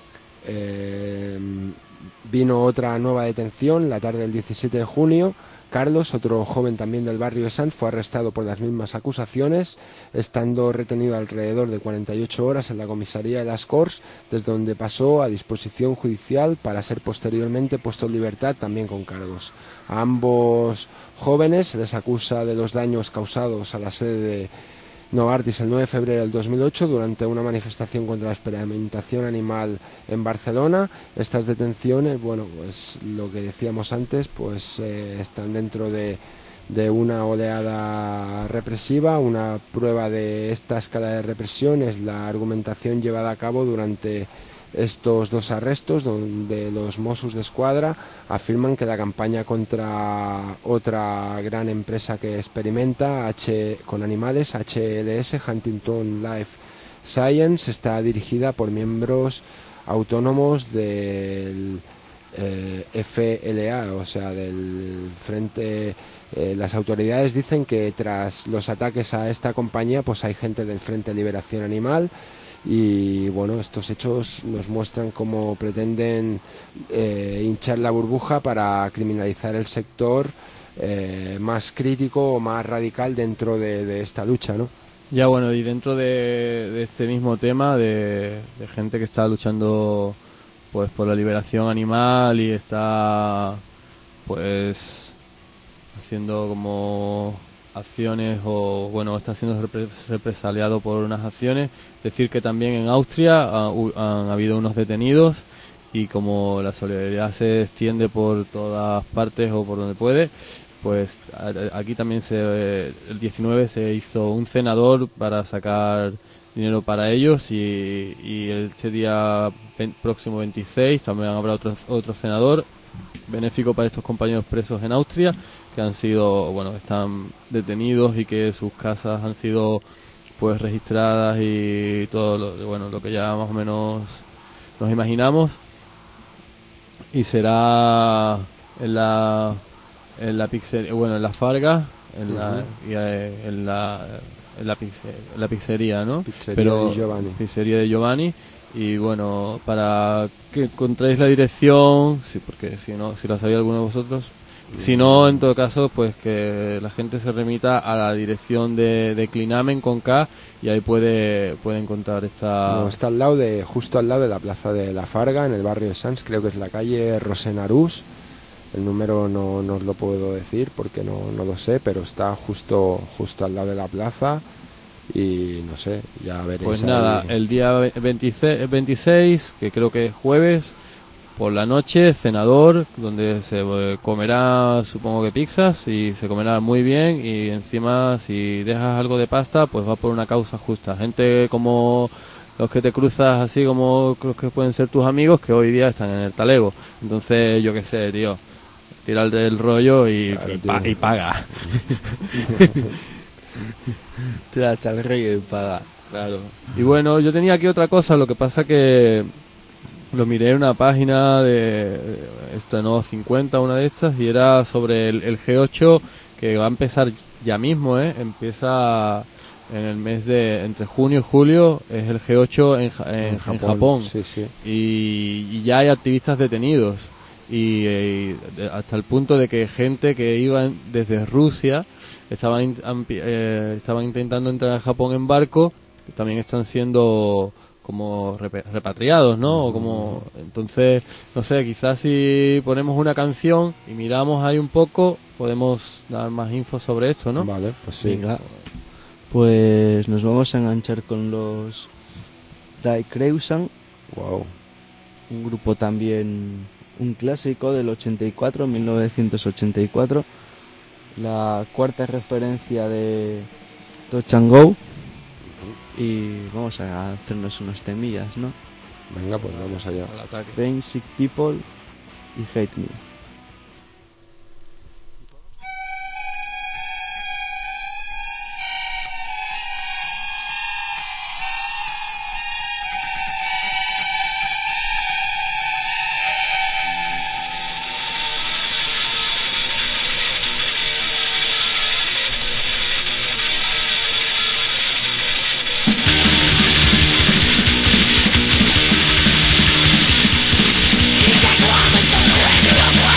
eh, vino otra nueva detención la tarde del diecisiete de junio. Carlos, otro joven también del barrio de Sants, fue arrestado por las mismas acusaciones, estando retenido alrededor de cuarenta y ocho horas en la comisaría de Las Corts, desde donde pasó a disposición judicial para ser posteriormente puesto en libertad también con cargos. A ambos jóvenes se les acusa de los daños causados a la sede de Novartis el nueve de febrero del dos mil ocho durante una manifestación contra la experimentación animal en Barcelona. Estas detenciones, bueno, pues lo que decíamos antes, pues eh, están dentro de, de una oleada represiva. Una prueba de esta escala de represión es la argumentación llevada a cabo durante estos dos arrestos, donde los Mossos d'Esquadra afirman que la campaña contra otra gran empresa que experimenta H con animales, H L S, Huntington Life Science, está dirigida por miembros autónomos del eh, F L A, o sea, del Frente. Eh, las autoridades dicen que tras los ataques a esta compañía, pues hay gente del Frente de Liberación Animal. Y bueno, estos hechos nos muestran cómo pretenden eh, hinchar la burbuja para criminalizar el sector eh, más crítico o más radical dentro de, de esta lucha, ¿no? Ya bueno, y dentro de, de este mismo tema de, de gente que está luchando pues por la liberación animal y está pues haciendo como acciones o bueno está siendo repre- represaliado por unas acciones. Decir que también en Austria ha- hu- han habido unos detenidos y como la solidaridad se extiende por todas partes o por donde puede, pues a- aquí también se el diecinueve se hizo un cenador para sacar dinero para ellos y, y este día ve- próximo veintiséis también habrá otro, otro cenador benéfico para estos compañeros presos en Austria que han sido, bueno, están detenidos y que sus casas han sido pues registradas y todo lo, bueno, lo que ya más o menos nos imaginamos. Y será en la en la pizzería, bueno, en la Farga, en la Ujú. y, eh, en la en la, pizze- en la pizzería, ¿no? Pizzería Pero di Giovanni. pizzería de Giovanni y bueno, para que encontréis la dirección, sí, porque si no, si la sabía alguno de vosotros, si no, en todo caso, pues que la gente se remita a la dirección de, de Clinamen con K y ahí puede puede encontrar esta No, está al lado de, justo al lado de la plaza de La Farga, en el barrio de Sants, creo que es la calle Rosenarús. El número no, no os lo puedo decir porque no, no lo sé, pero está justo, justo al lado de la plaza y no sé, ya veréis. Pues ahí. nada, el día veintiséis, veintiséis, que creo que es jueves, por la noche, cenador, donde se eh, comerá, supongo que pizzas, y se comerá muy bien, y encima, si dejas algo de pasta, pues va por una causa justa. Gente como los que te cruzas, así como los que pueden ser tus amigos, que hoy día están en el talego. Entonces, yo qué sé, tío, tirar del rollo y, Claro, y, pa- tío. y paga. Trata el rey y paga. Claro. Y bueno, yo tenía aquí otra cosa, lo que pasa que lo miré en una página de esta no cincuenta, una de estas, y era sobre el, el G ocho que va a empezar ya mismo, ¿eh? Empieza en el mes de entre junio y julio, es el G ocho en, Ja- en- en Japón, Sí, sí. y, y ya hay activistas detenidos y, eh, de- hasta el punto de que gente que iba en- desde Rusia estaban in- ampi- eh, estaban intentando entrar a Japón en barco, que también están siendo como repe- repatriados, ¿no? O como entonces, no sé, quizás si ponemos una canción y miramos ahí un poco, podemos dar más info sobre esto, ¿no? Vale, pues sí. Venga, pues nos vamos a enganchar con los Die Creusan, Wow. un grupo también, un clásico del ochenta y cuatro, mil novecientos ochenta y cuatro, la cuarta referencia de Touch and Go, y vamos a hacernos unos temillas, ¿no? Venga, pues vamos allá. Al ataque. Pain, Sick People y Hate Me. That's why I'm so regular.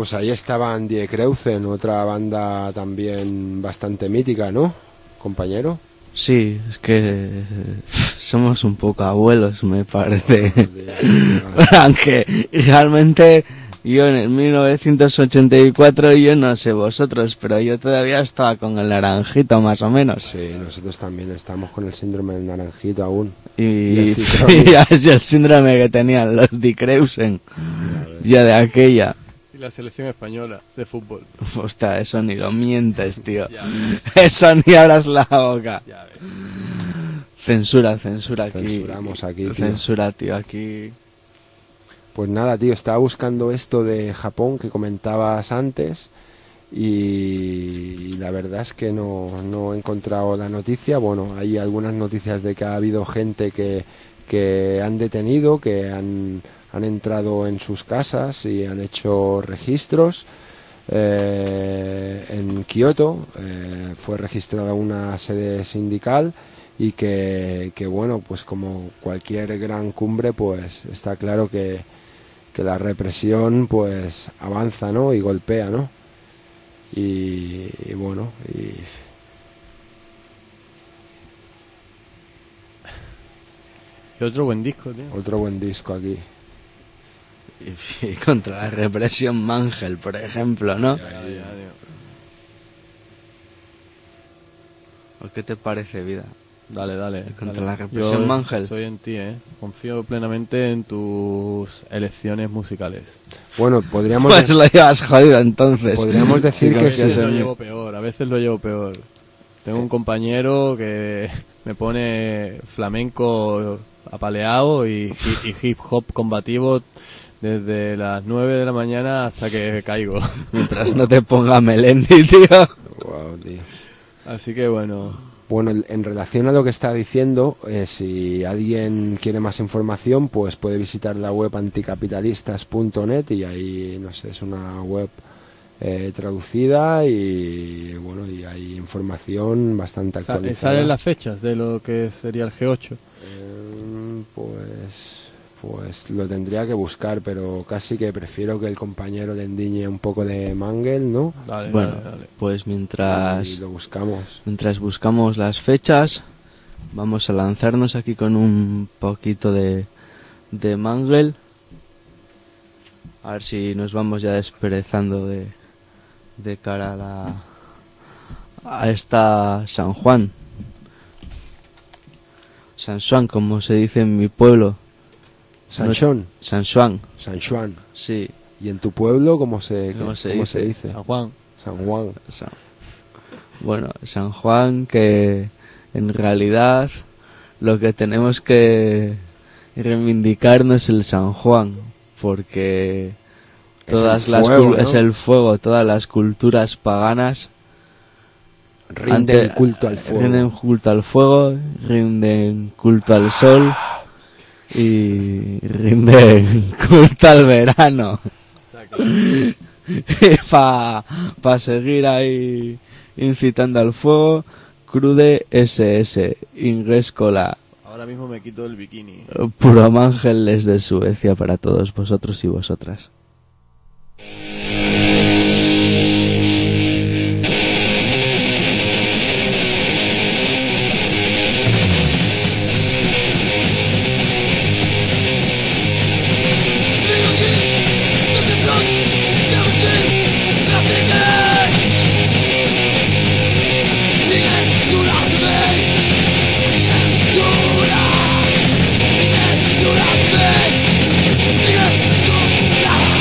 Pues ahí estaban Die Kreuzen, otra banda también bastante mítica, ¿no, compañero? Sí, es que somos un poco abuelos, me parece. Aunque realmente yo en el mil novecientos ochenta y cuatro, yo no sé vosotros, pero yo todavía estaba con el naranjito más o menos. Sí, nosotros también estamos con el síndrome del naranjito aún. Y, Y el y Citroën. ya es el síndrome que tenían los Die Kreuzen, ya de aquella. Y la selección española de fútbol. Hostia, eso ni lo mientes, tío. Ya ves, Eso ni abras la boca. ya ves. Censura, censura aquí. Censuramos aquí, tío. Censura, tío, aquí. Pues nada, tío, estaba buscando esto de Japón que comentabas antes y, y la verdad es que no, no he encontrado la noticia. Bueno, hay algunas noticias de que ha habido gente que, que han detenido, que han, han entrado en sus casas y han hecho registros. Eh, en Kioto eh, fue registrada una sede sindical y que, que bueno, pues como cualquier gran cumbre, pues está claro que, que la represión pues avanza, ¿no? Y golpea, ¿no? Y, y bueno, y Y otro buen disco, tío. otro buen disco aquí. Y, y contra la represión Mangel, por ejemplo, ¿no? Ya, ya, tío. ¿O qué te parece, vida? Dale, dale. Contra dale. la represión Yo Mangel. soy en ti, ¿eh? Confío plenamente en tus elecciones musicales. Bueno, podríamos, Pues lo llevas jodido entonces. podríamos decir Sí, que A confías veces sí. lo en mí. llevo peor, a veces lo llevo peor. Tengo un compañero que me pone flamenco apaleado y, y, y hip hop combativo desde las nueve de la mañana hasta que caigo. Mientras no te ponga Melendi, tío. Wow, tío. Así que bueno, Bueno, en relación a lo que está diciendo, eh, si alguien quiere más información, pues puede visitar la web anticapitalistas punto net y ahí, no sé, es una web eh, traducida y bueno, y hay información bastante sa- actualizada. ¿salen las fechas de lo que sería el G ocho? Eh, pues, pues lo tendría que buscar, pero casi que prefiero que el compañero le endiñe un poco de Mangel, ¿no? Dale, Bueno, dale, dale. pues mientras... Y lo buscamos. Mientras buscamos las fechas, vamos a lanzarnos aquí con un poquito de, de Mangel. A ver si nos vamos ya desperezando de, de cara a la a esta San Juan. San Juan, como se dice en mi pueblo. San Juan, San Juan, San Juan. sí. ¿Y en tu pueblo cómo se, ¿Cómo se cómo dice? se dice? San Juan. San Juan. San- Bueno, San Juan, que en realidad lo que tenemos que reivindicar no es el San Juan, porque Es todas el las fuego, cul- ¿no? es el fuego, todas las culturas paganas Rinden ante- culto al fuego. rinden culto al fuego, rinden culto al sol y rinden culto al verano. Para pa seguir ahí incitando al fuego, Crude ese ese, Ingrescola, Ahora mismo me quito el bikini. Puro Mangel desde Suecia para todos vosotros y vosotras. Yeah.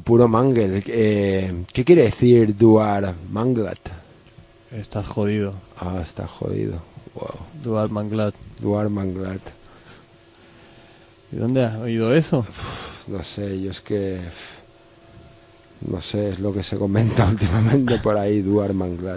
puro Mangel. Eh, ¿Qué quiere decir Duar Manglat? Estás jodido. Ah, está jodido. Wow. Duar Manglat. Duar Manglat. ¿Y dónde has oído eso? No sé, yo es que... No sé, es lo que se comenta últimamente por ahí, Duar Manglat.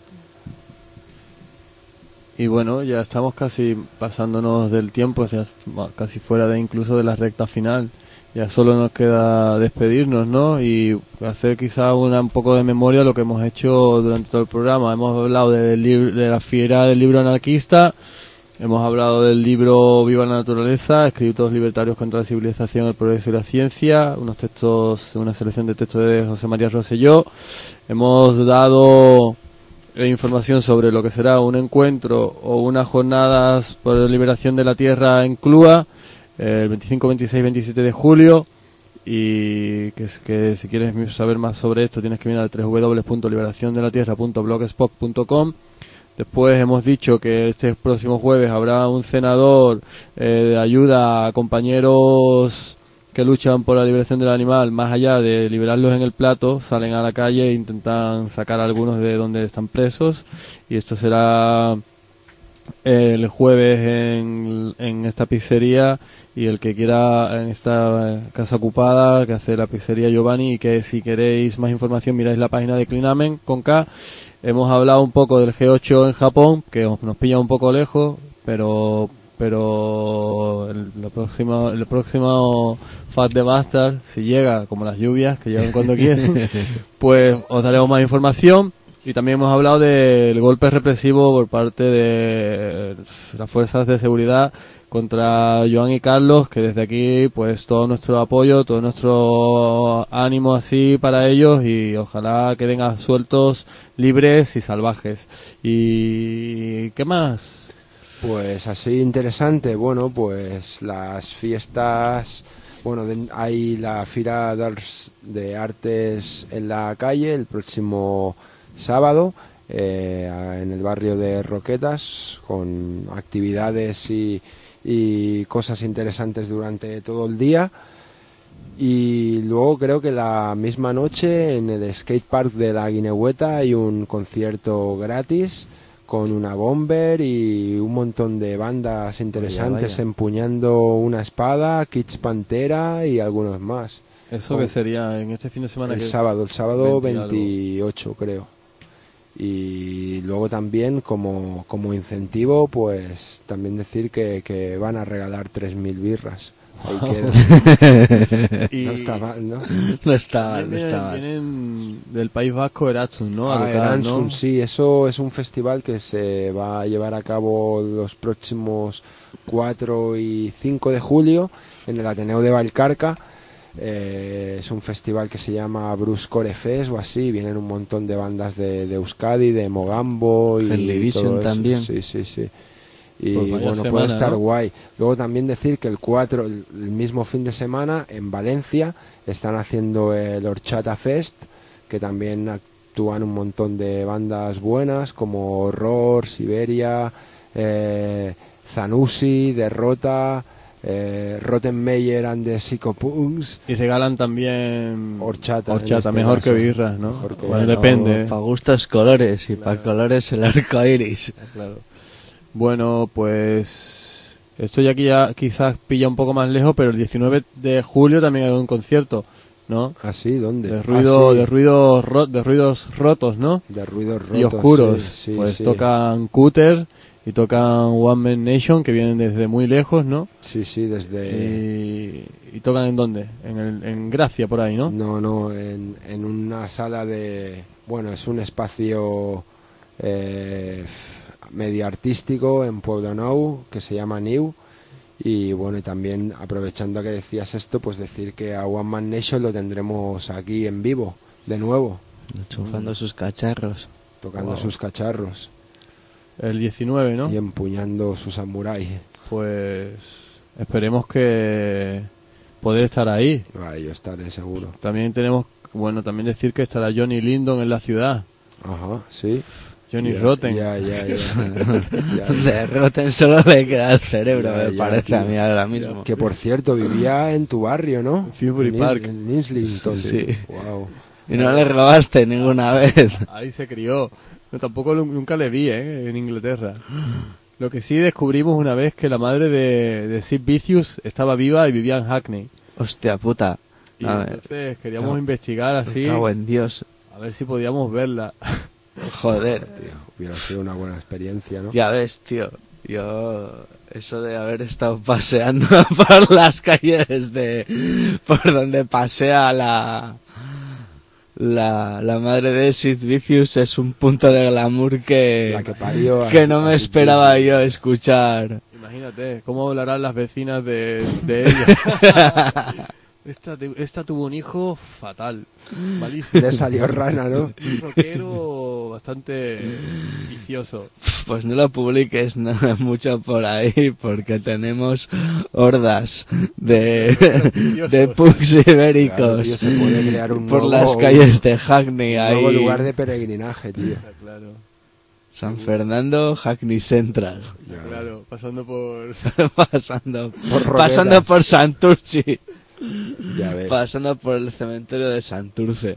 Y bueno, ya estamos casi pasándonos del tiempo, o sea, casi fuera de incluso de la recta final. Ya solo nos queda despedirnos, ¿no? Y hacer quizá una, un poco de memoria de lo que hemos hecho durante todo el programa. Hemos hablado del libro, de la fiera del libro anarquista, hemos hablado del libro Viva la Naturaleza, Escritos Libertarios contra la Civilización, el Progreso y la Ciencia, unos textos, una selección de textos de José María Rosselló. Hemos dado eh, información sobre lo que será un encuentro o unas jornadas por la liberación de la tierra en Clúa, el veinticinco, veintiséis, veintisiete de julio, y que, que si quieres saber más sobre esto tienes que mirar al doble u doble u doble u punto liberación de la tierra punto blogspot punto com. Después hemos dicho que este próximo jueves habrá un cenador eh, de ayuda a compañeros que luchan por la liberación del animal. Más allá de liberarlos en el plato, salen a la calle e intentan sacar a algunos de donde están presos, y esto será el jueves en, en esta pizzería, y el que quiera, en esta casa ocupada que hace la pizzería Giovanni, y que si queréis más información miráis la página de Clinamen con K. Hemos hablado un poco del G ocho en Japón, que nos pilla un poco lejos, pero pero el, lo próximo, el próximo Fat the Bastard, si llega, como las lluvias, que llegan cuando quieren, pues os daremos más información. Y también hemos hablado del golpe represivo por parte de las fuerzas de seguridad contra Joan y Carlos, que desde aquí pues todo nuestro apoyo, todo nuestro ánimo así para ellos, y ojalá queden sueltos, libres y salvajes. ¿Y qué más? Pues así interesante, bueno, pues las fiestas, bueno, de- hay la Fira d'Arts- de Artes en la calle el próximo sábado, eh, en el barrio de Roquetas, con actividades y, y cosas interesantes durante todo el día. Y luego creo que la misma noche en el skatepark de la Guinehueta hay un concierto gratis con una bomber y un montón de bandas interesantes vaya. empuñando una espada, Kids Pantera y algunos más. Eso Oh. que sería en este fin de semana. El que sábado, el sábado veinte y algo. veintiocho creo. Y luego también como, como incentivo, pues también decir que, que van a regalar tres mil birras. Ahí queda. Y No está mal, ¿no? No está mal, no vienen, está mal. vienen del País Vasco Erasmus, ¿no? A Ah, tocar, Eransum, ¿no? sí, eso es un festival que se va a llevar a cabo los próximos cuatro y cinco de julio en el Ateneo de Valcarca. Eh, es un festival que se llama Bruscore Fest o así, vienen un montón de bandas de, de Euskadi, de Mogambo y Helldivision todo eso. también. Sí, sí, sí. Y Pues vaya bueno, puede semana, estar ¿no? guay. Luego también decir que el cuatro, el, el mismo fin de semana en Valencia están haciendo el Horchata Fest, que también actúan un montón de bandas buenas como Horror, Siberia, eh, Zanussi, Derrota, eh, Rottenmeier and the Psychopunks. Y regalan también Horchata, en horchata, este mejor caso. que birras, ¿no? Mejor que Bueno, birras. depende. Para gustos colores, y para colores el arco iris. Claro. Bueno, pues esto ya aquí ya quizás pilla un poco más lejos, pero el diecinueve de julio también hay un concierto, ¿no? ¿Ah, sí? ¿Dónde? De Ah, ruido, sí, de ruidos, ro- de ruidos rotos, ¿no? de ruidos rotos. Y oscuros. Sí, sí, Pues sí. tocan Cooter y tocan One Man Nation, que vienen desde muy lejos, ¿no? Sí, sí, desde... Y, y tocan en dónde? En, el, en Gracia, por ahí, ¿no? No, no, en, en una sala de... Bueno, es un espacio eh, medio artístico en Pueblo Nou, que se llama New. Y bueno, y también aprovechando que decías esto, pues decir que a One Man Nation lo tendremos aquí en vivo, de nuevo, Enchufando sus cacharros. tocando Wow. sus cacharros El diecinueve, ¿no? y empuñando su samurái. Pues esperemos que poder estar ahí. Ah, yo estaré seguro. También tenemos, bueno, también decir que estará Johnny Lindon en la ciudad. Ajá, sí. Johnny Ya, Rotten. Ya, ya, ya. Ya. De Rotten solo le queda el cerebro, Ya, me ya, parece tío. a mí ahora mismo. Que por cierto, vivía en tu barrio, ¿no? En Finsbury en Park. Is- En Islington. Sí. Wow. Y no le robaste ninguna vez. Ahí se crió. No, tampoco lo- nunca le vi, ¿eh? En Inglaterra. Lo que sí descubrimos una vez que la madre de, de Sid Vicious estaba viva y vivía en Hackney. Hostia puta. Y A ver, entonces queríamos cago- investigar así, cago en Dios. a ver si podíamos verla. Joder. Tío, hubiera sido una buena experiencia, ¿no? Ya ves, tío. Yo... Eso de haber estado paseando por las calles de... Por donde pasea la... La, la madre de Sid Vicious es un punto de glamour que... La que parió a- que no me a Sid esperaba Vicious. yo escuchar. Imagínate, cómo hablarán las vecinas de, de ella. esta, tu- esta tuvo un hijo fatal, malísimo. Le salió rana, ¿no? Un rockero bastante vicioso. Pues no lo publiques no, mucho por ahí porque tenemos hordas de, de pugs Claro, ibéricos tío, se puede crear un por nuevo- las calles de Hackney un nuevo ahí. lugar de peregrinaje, tío. Está claro, San Fernando, Hackney Central. Ya. claro, pasando por... pasando, Por roquetas. pasando por Santurci. Ya ves. Pasando por el cementerio de Santurce.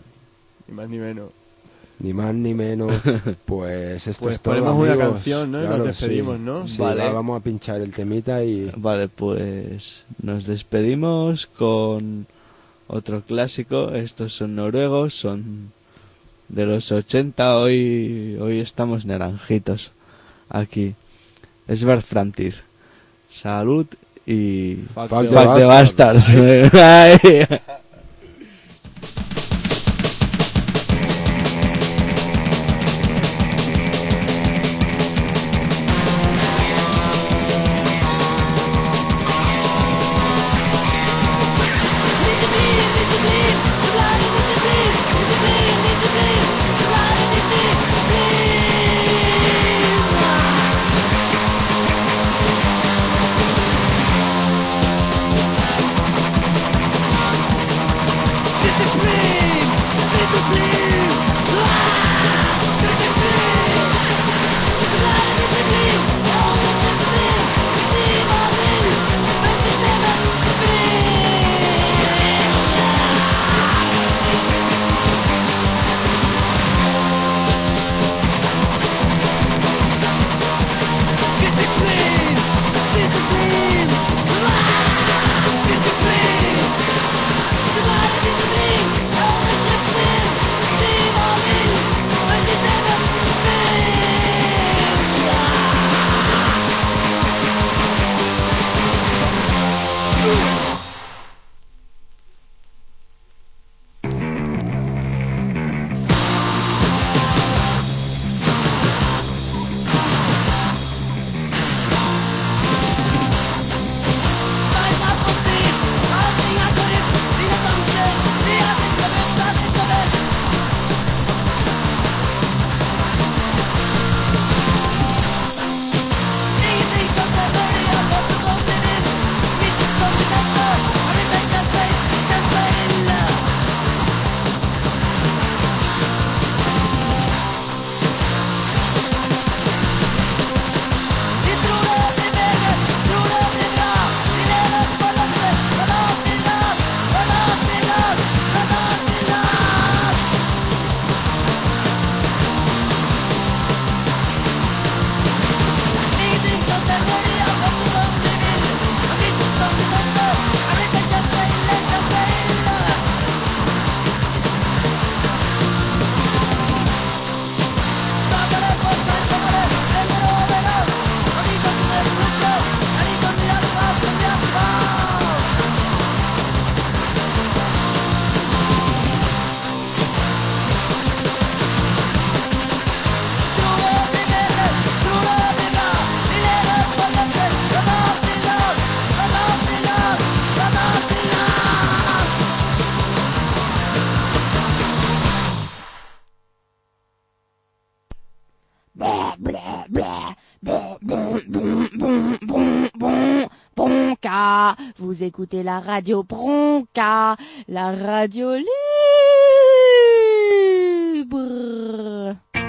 Ni más ni menos. Ni más ni menos. Pues esto Pues es todo, ponemos una amigos. canción, ¿no? Y nos despedimos, ¿no? Sí, Vale. va, vamos a pinchar el temita y... Vale, pues nos despedimos con otro clásico. Estos son noruegos, son de los ochenta. Hoy, hoy estamos naranjitos aquí. Es Framtid. Salud y... Fuck Fuck the the Fuck the Bastard. bastards. Ay. Bronca, vous écoutez la radio Bronca, la radio libre